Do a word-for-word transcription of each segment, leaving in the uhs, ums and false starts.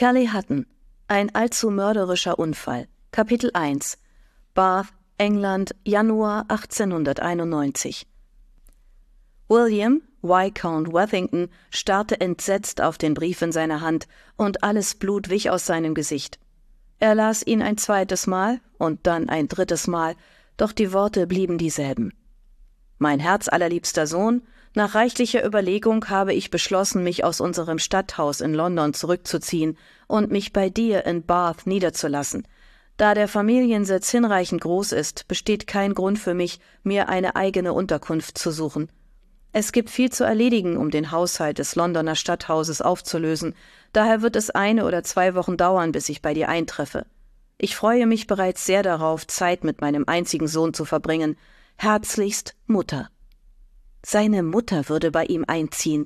Kelly Hutton. Ein allzu mörderischer Unfall. Kapitel eins. Bath, England, Januar achtzehnhunderteinundneunzig. William, Viscount Worthington, starrte entsetzt auf den Brief in seiner Hand, und alles Blut wich aus seinem Gesicht. Er las ihn ein zweites Mal und dann ein drittes Mal, doch die Worte blieben dieselben. »Mein herzallerliebster Sohn, nach reichlicher Überlegung habe ich beschlossen, mich aus unserem Stadthaus in London zurückzuziehen und mich bei dir in Bath niederzulassen. Da der Familiensitz hinreichend groß ist, besteht kein Grund für mich, mir eine eigene Unterkunft zu suchen. Es gibt viel zu erledigen, um den Haushalt des Londoner Stadthauses aufzulösen, daher wird es eine oder zwei Wochen dauern, bis ich bei dir eintreffe. Ich freue mich bereits sehr darauf, Zeit mit meinem einzigen Sohn zu verbringen. Herzlichst, Mutter.« Seine Mutter würde bei ihm einziehen.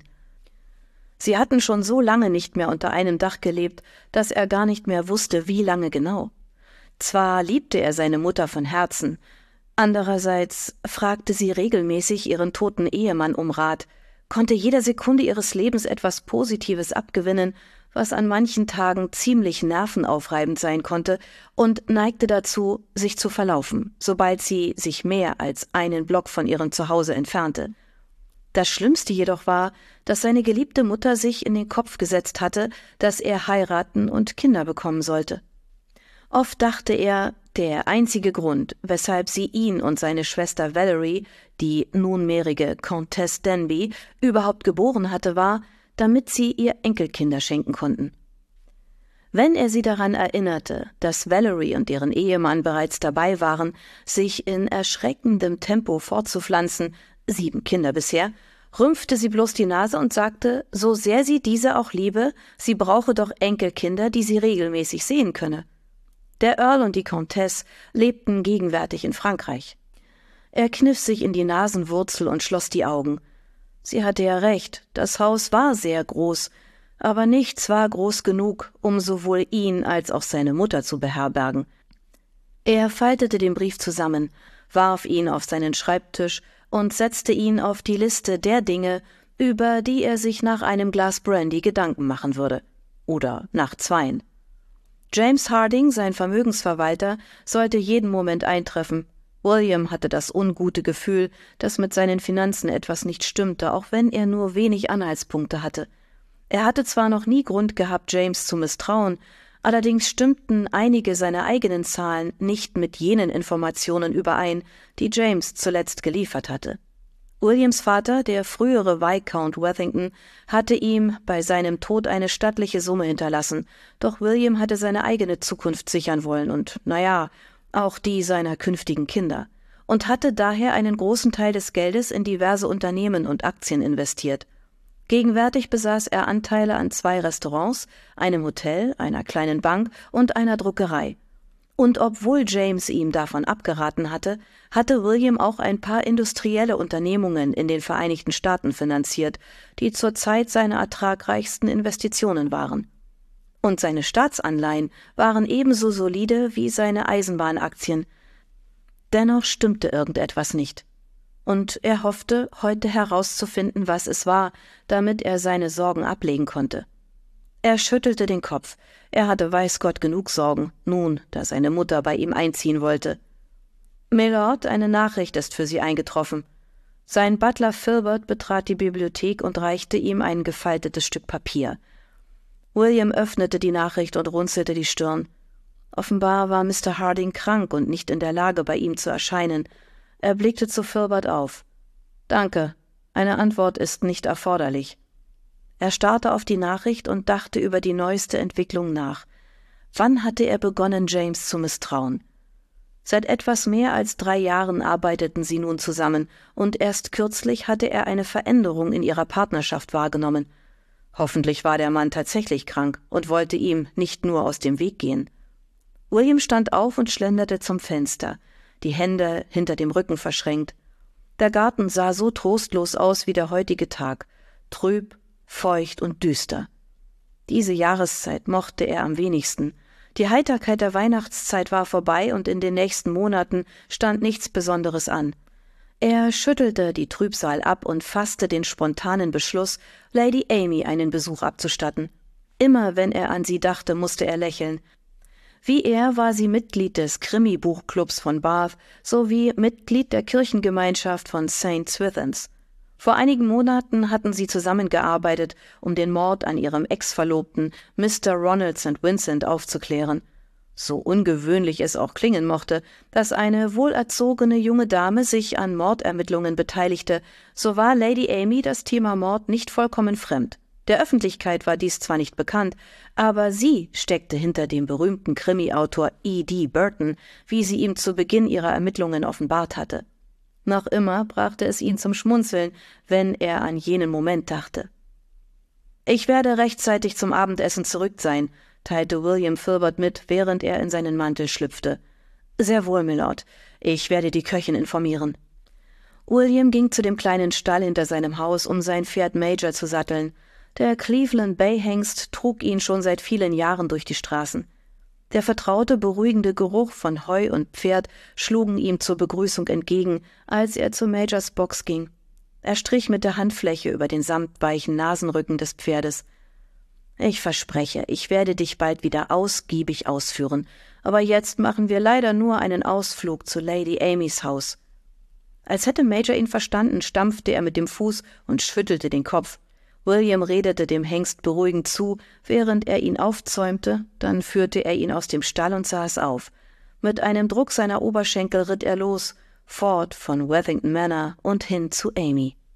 Sie hatten schon so lange nicht mehr unter einem Dach gelebt, dass er gar nicht mehr wusste, wie lange genau. Zwar liebte er seine Mutter von Herzen, andererseits fragte sie regelmäßig ihren toten Ehemann um Rat, konnte jeder Sekunde ihres Lebens etwas Positives abgewinnen, was an manchen Tagen ziemlich nervenaufreibend sein konnte, und neigte dazu, sich zu verlaufen, sobald sie sich mehr als einen Block von ihrem Zuhause entfernte. Das Schlimmste jedoch war, dass seine geliebte Mutter sich in den Kopf gesetzt hatte, dass er heiraten und Kinder bekommen sollte. Oft dachte er, der einzige Grund, weshalb sie ihn und seine Schwester Valerie, die nunmehrige Countess Denbigh, überhaupt geboren hatte, war, damit sie ihr Enkelkinder schenken konnten. Wenn er sie daran erinnerte, dass Valerie und ihren Ehemann bereits dabei waren, sich in erschreckendem Tempo fortzupflanzen, sieben Kinder bisher, rümpfte sie bloß die Nase und sagte, so sehr sie diese auch liebe, sie brauche doch Enkelkinder, die sie regelmäßig sehen könne. Der Earl und die Countess lebten gegenwärtig in Frankreich. Er kniff sich in die Nasenwurzel und schloss die Augen. Sie hatte ja recht, das Haus war sehr groß, aber nichts war groß genug, um sowohl ihn als auch seine Mutter zu beherbergen. Er faltete den Brief zusammen, warf ihn auf seinen Schreibtisch und setzte ihn auf die Liste der Dinge, über die er sich nach einem Glas Brandy Gedanken machen würde. Oder nach zweien. James Harding, sein Vermögensverwalter, sollte jeden Moment eintreffen. William hatte das ungute Gefühl, dass mit seinen Finanzen etwas nicht stimmte, auch wenn er nur wenig Anhaltspunkte hatte. Er hatte zwar noch nie Grund gehabt, James zu misstrauen, allerdings stimmten einige seiner eigenen Zahlen nicht mit jenen Informationen überein, die James zuletzt geliefert hatte. Williams Vater, der frühere Viscount Worthington, hatte ihm bei seinem Tod eine stattliche Summe hinterlassen, doch William hatte seine eigene Zukunft sichern wollen und, naja, auch die seiner künftigen Kinder, und hatte daher einen großen Teil des Geldes in diverse Unternehmen und Aktien investiert. Gegenwärtig besaß er Anteile an zwei Restaurants, einem Hotel, einer kleinen Bank und einer Druckerei. Und obwohl James ihm davon abgeraten hatte, hatte William auch ein paar industrielle Unternehmungen in den Vereinigten Staaten finanziert, die zur Zeit seine ertragreichsten Investitionen waren. Und seine Staatsanleihen waren ebenso solide wie seine Eisenbahnaktien. Dennoch stimmte irgendetwas nicht. Und er hoffte, heute herauszufinden, was es war, damit er seine Sorgen ablegen konnte. Er schüttelte den Kopf. Er hatte weiß Gott genug Sorgen, nun, da seine Mutter bei ihm einziehen wollte. »Milord, eine Nachricht ist für Sie eingetroffen.« Sein Butler Filbert betrat die Bibliothek und reichte ihm ein gefaltetes Stück Papier. William öffnete die Nachricht und runzelte die Stirn. Offenbar war Mister Harding krank und nicht in der Lage, bei ihm zu erscheinen. Er blickte zu Filbert auf. »Danke, eine Antwort ist nicht erforderlich.« Er starrte auf die Nachricht und dachte über die neueste Entwicklung nach. Wann hatte er begonnen, James zu misstrauen? Seit etwas mehr als drei Jahren arbeiteten sie nun zusammen, und erst kürzlich hatte er eine Veränderung in ihrer Partnerschaft wahrgenommen. Hoffentlich war der Mann tatsächlich krank und wollte ihm nicht nur aus dem Weg gehen. William stand auf und schlenderte zum Fenster, die Hände hinter dem Rücken verschränkt. Der Garten sah so trostlos aus wie der heutige Tag, trüb, feucht und düster. Diese Jahreszeit mochte er am wenigsten. Die Heiterkeit der Weihnachtszeit war vorbei und in den nächsten Monaten stand nichts Besonderes an. Er schüttelte die Trübsal ab und fasste den spontanen Beschluss, Lady Amy einen Besuch abzustatten. Immer wenn er an sie dachte, musste er lächeln. Wie er war sie Mitglied des Krimi-Buchclubs von Bath sowie Mitglied der Kirchengemeinschaft von Saint Swithins. Vor einigen Monaten hatten sie zusammengearbeitet, um den Mord an ihrem Ex-Verlobten Mister Ronald Sankt Vincent aufzuklären. So ungewöhnlich es auch klingen mochte, dass eine wohlerzogene junge Dame sich an Mordermittlungen beteiligte, so war Lady Amy das Thema Mord nicht vollkommen fremd. Der Öffentlichkeit war dies zwar nicht bekannt, aber sie steckte hinter dem berühmten Krimi-Autor E D Burton, wie sie ihm zu Beginn ihrer Ermittlungen offenbart hatte. Noch immer brachte es ihn zum Schmunzeln, wenn er an jenen Moment dachte. »Ich werde rechtzeitig zum Abendessen zurück sein«, teilte William Filbert mit, während er in seinen Mantel schlüpfte. »Sehr wohl, Milord. Ich werde die Köchin informieren.« William ging zu dem kleinen Stall hinter seinem Haus, um sein Pferd Major zu satteln. Der Cleveland Bay-Hengst trug ihn schon seit vielen Jahren durch die Straßen. Der vertraute, beruhigende Geruch von Heu und Pferd schlugen ihm zur Begrüßung entgegen, als er zu Majors Box ging. Er strich mit der Handfläche über den samtweichen Nasenrücken des Pferdes. »Ich verspreche, ich werde dich bald wieder ausgiebig ausführen, aber jetzt machen wir leider nur einen Ausflug zu Lady Amys Haus.« Als hätte Major ihn verstanden, stampfte er mit dem Fuß und schüttelte den Kopf. William redete dem Hengst beruhigend zu, während er ihn aufzäumte, dann führte er ihn aus dem Stall und saß auf. Mit einem Druck seiner Oberschenkel ritt er los, fort von Wethington Manor und hin zu Amy.